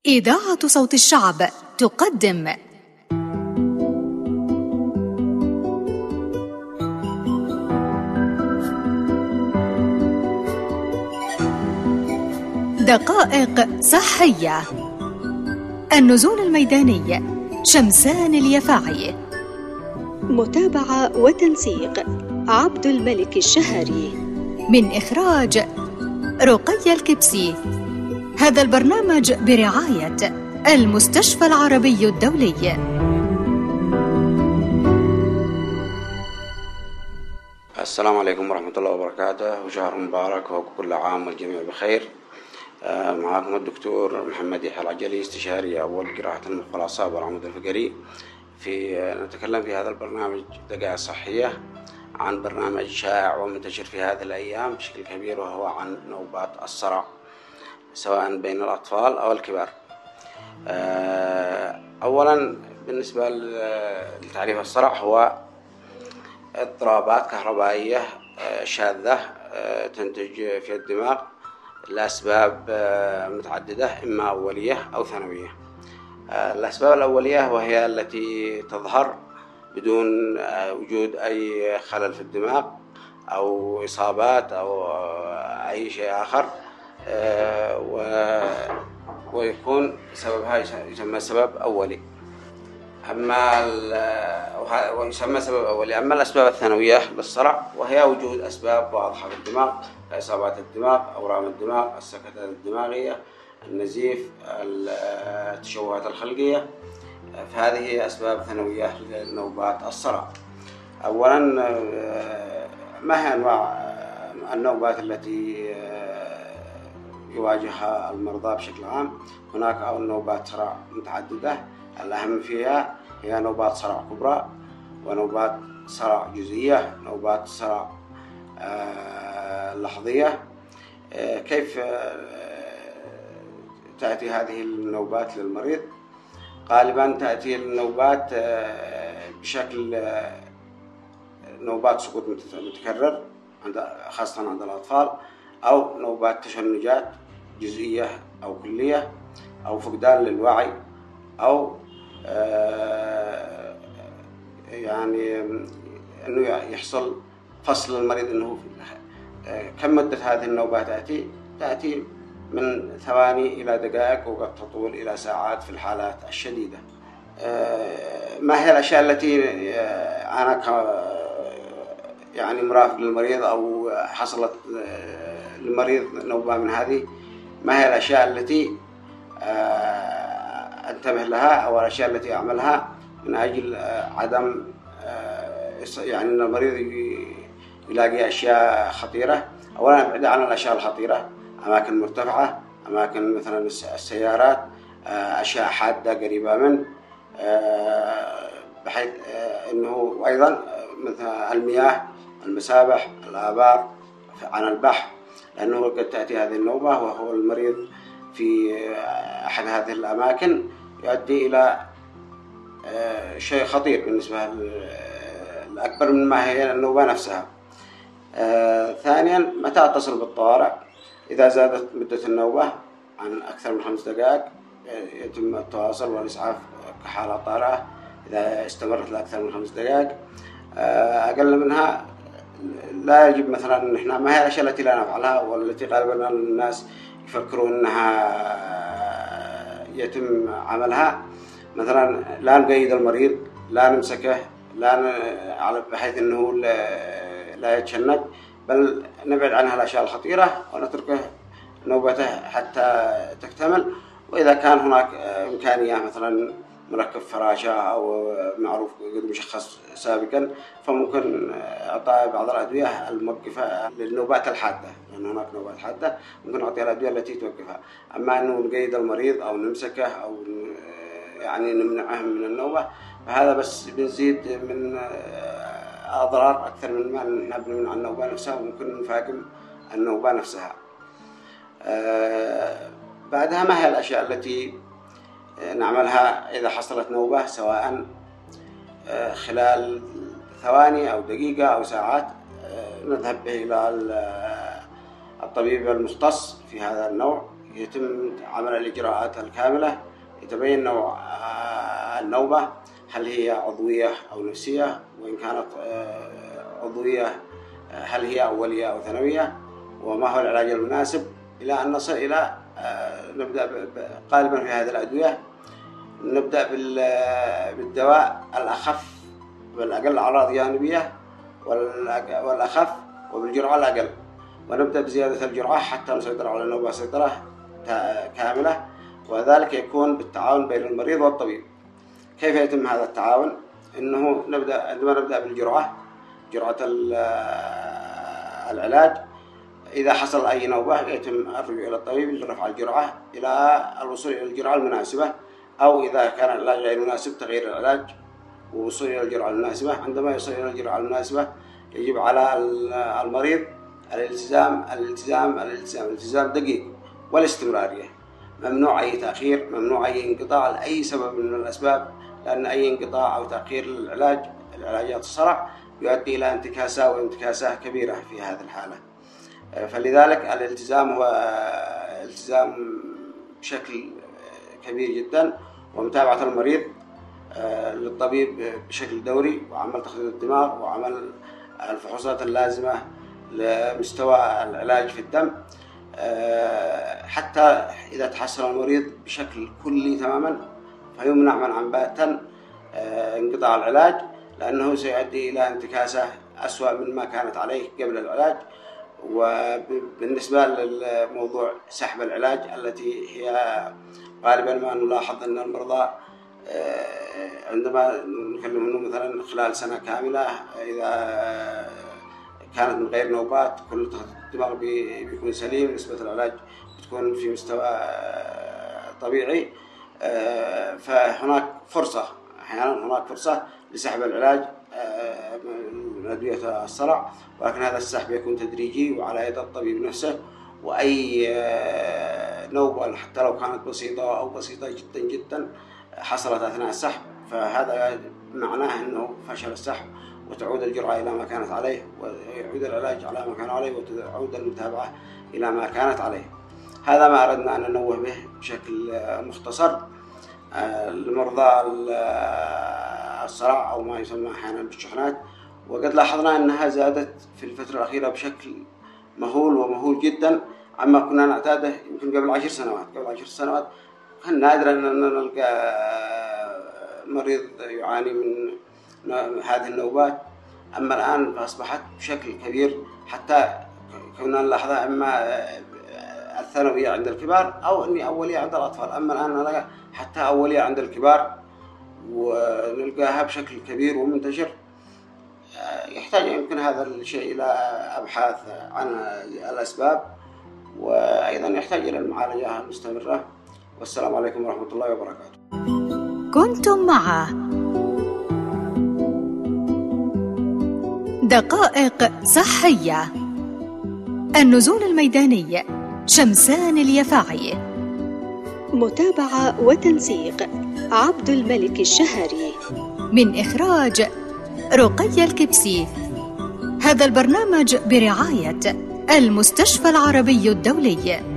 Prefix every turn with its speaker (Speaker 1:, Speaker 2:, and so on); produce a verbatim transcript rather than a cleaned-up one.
Speaker 1: إذاعة صوت الشعب تقدم دقائق صحية. النزول الميداني شمسان اليفاعي.
Speaker 2: متابعة وتنسيق عبد الملك الشهري.
Speaker 1: من إخراج رقية الكبسي. هذا البرنامج برعاية المستشفى العربي الدولي.
Speaker 3: السلام عليكم ورحمة الله وبركاته، وشهر مبارك وكل عام والجميع بخير. معكم الدكتور محمد يحيى العجلي، استشاري أول جراحة المخ والأعصاب والعمود الفقري. في نتكلم في هذا البرنامج دقائق صحية عن برنامج شائع ومنتشر في هذه الأيام بشكل كبير، وهو عن نوبات الصرع سواء بين الأطفال أو الكبار. أولا بالنسبة لتعريف الصرع، هو اضطرابات كهربائية شاذة تنتج في الدماغ لأسباب متعددة، إما أولية أو ثانوية. الأسباب الأولية وهي التي تظهر بدون وجود أي خلل في الدماغ أو إصابات أو أي شيء آخر، ويكون سببها يسمى سبب أولي، أما ويسمى سبب أولي. أما الأسباب الثانوية للصرع وهي وجود أسباب واضحة في الدماغ كإصابات الدماغ، أورام الدماغ، السكتات الدماغية، النزيف، التشوهات الخلقية، فهذه هي أسباب ثانوية لنوبات الصرع. أولا، ما هي أنواع النوبات التي يواجهها المرضى بشكل عام؟ هناك أو نوبات صرع متعددة، الأهم فيها هي نوبات صرع كبرى، ونوبات صرع جزئية، نوبات صرع لحظية. كيف تأتي هذه النوبات للمريض؟ غالبا تأتي النوبات بشكل نوبات سقوط متكرر خاصة عند الأطفال، أو نوبات تشنجات جزئية أو كلية، أو فقدان للوعي، أو يعني أنه يحصل فصل المريض. أنه كم مدة هذه النوبات تأتي؟ تأتي من ثواني إلى دقائق، وقد تطول إلى ساعات في الحالات الشديدة. ما هي الأشياء التي أنا يعني مرافق للمريض أو حصلت للمريض نوبة من هذه؟ ما هي الأشياء التي انتبه لها أو الأشياء التي أعملها من أجل عدم يعني أن المريض يلاقي أشياء خطيرة؟ أولا ابعد عن الأشياء الخطيرة، أماكن مرتفعة، أماكن مثلا السيارات، أشياء حادة قريبة منه، بحيث أنه، وأيضا مثل المياه، المسابح، الآبار، عن البحر، لأنه قد تأتي هذه النوبة وهو المريض في أحد هذه الأماكن يؤدي إلى شيء خطير بالنسبة لأكبر مما هي النوبة نفسها. ثانيا، متى أتصل بالطوارئ؟ إذا زادت مدة النوبة عن أكثر من خمس دقائق يتم التواصل والإسعاف كحالة طارئة. إذا استمرت لأكثر من خمس دقائق، أقل منها لا يجب مثلا نحن. ما هي الأشياء التي لا نفعلها والتي غالبا الناس يفكرون أنها يتم عملها؟ مثلا لا نقيد المريض، لا نمسكه، لا بحيث أنه لا يتشنج، بل نبعد عنها الأشياء الخطيرة ونتركه نوبته حتى تكتمل. وإذا كان هناك إمكانية مثلا مركب فراشة أو معروف قد مشخص سابقا، فممكن إعطاء بعض الأدوية الموقفة للنوبات الحادة، لأن هناك نوبات حادة ممكن نعطيها الأدوية التي توقفها. أما أنه نقيد المريض أو نمسكه أو يعني نمنعه من النوبة، فهذا بس بنزيد من أضرار أكثر من ما نبني من النوبة نفسها، وممكن نفاقم النوبة نفسها. بعدها، ما هي الأشياء التي نعملها إذا حصلت نوبة، سواء خلال ثواني أو دقيقة أو ساعات؟ نذهب به إلى الطبيب المختص في هذا النوع يتم عمل الإجراءات الكاملة، يتبين نوع النوبة، هل هي عضوية أو نفسية، وإن كانت عضوية هل هي أولية أو ثانوية، وما هو العلاج المناسب، إلى أن نصل إلى نبدأ غالبا في هذه الأدوية نبدأ بالدواء الأخف والأقل أعراض جانبية والأخف وبالجرعة الأقل، ونبدأ بزيادة الجرعة حتى نسيطر على النوبة سيطرة كاملة، وذلك يكون بالتعاون بين المريض والطبيب. كيف يتم هذا التعاون؟ إنه نبدأ عندما نبدأ بالجرعة جرعة العلاج، إذا حصل أي نوبة يتم الرجوع إلى الطبيب لرفع الجرعة إلى الوصول إلى الجرعة المناسبة، أو إذا كان العلاج غير مناسب تغيير العلاج ووصول إلى الجرعة المناسبة. عندما يصل إلى الجرعة المناسبة يجب على المريض الالتزام الالتزام الالتزام الالتزام دقيق والاستمرارية. ممنوع أي تأخير، ممنوع أي انقطاع لأي سبب من الأسباب، لأن أي انقطاع أو تأخير للعلاج العلاجات الصرع يؤدي إلى انتكاسة وانتكاسة كبيرة في هذه الحالة. فلذلك الالتزام هو التزام بشكل كبير جدا، ومتابعة المريض للطبيب بشكل دوري، وعمل تخطيط الدماغ، وعمل الفحوصات اللازمة لمستوى العلاج في الدم، حتى إذا تحسن المريض بشكل كلي تماما فيمنع منعا باتا انقطاع العلاج، لأنه سيؤدي إلى انتكاسة أسوأ مما كانت عليه قبل العلاج. وبالنسبة للموضوع سحب العلاج التي هي غالبا ما نلاحظ أن المرضى عندما نكلم أنه مثلا خلال سنة كاملة إذا كانت من غير نوبات كل الدماغ بيكون سليم، نسبة العلاج بتكون في مستوى طبيعي، فهناك فرصة أحيانا هناك فرصة لسحب العلاج من أدوية الصرع، ولكن هذا السحب يكون تدريجي وعلى يد الطبيب نفسه. وأي نوبة حتى لو كانت بسيطة أو بسيطة جدا جدا حصلت أثناء السحب فهذا معناه أنه فشل السحب، وتعود الجرعة إلى ما كانت عليه، ويعود العلاج على ما كان عليه، وتعود المتابعة إلى ما كانت عليه. هذا ما أردنا أن ننوه به بشكل مختصر لمرضى الصرع أو ما يسمى أحيانا بالشحنات. وقد لاحظنا أنها زادت في الفترة الأخيرة بشكل مهول ومهول جدا عما كنا نعتاده يمكن قبل عشر سنوات. قبل عشر سنوات كان نادرا أن نلقى مريض يعاني من هذه النوبات، أما الآن فأصبحت بشكل كبير، حتى كنا نلاحظها إما الثانوية عند الكبار أو أني أولية عند الأطفال. أما الآن نلقى حتى أولية عند الكبار، ونلقاها بشكل كبير ومنتشر. يحتاج يمكن هذا الشيء إلى أبحاث عن الأسباب، وأيضا يحتاج إلى المعالجة المستمرة. والسلام عليكم ورحمة الله وبركاته.
Speaker 1: كنتم مع دقائق صحية، النزول الميداني شمسان اليفاعي،
Speaker 2: متابعة وتنسيق عبد الملك الشهري،
Speaker 1: من إخراج رقية الكبسي. هذا البرنامج برعاية المستشفى العربي الدولي.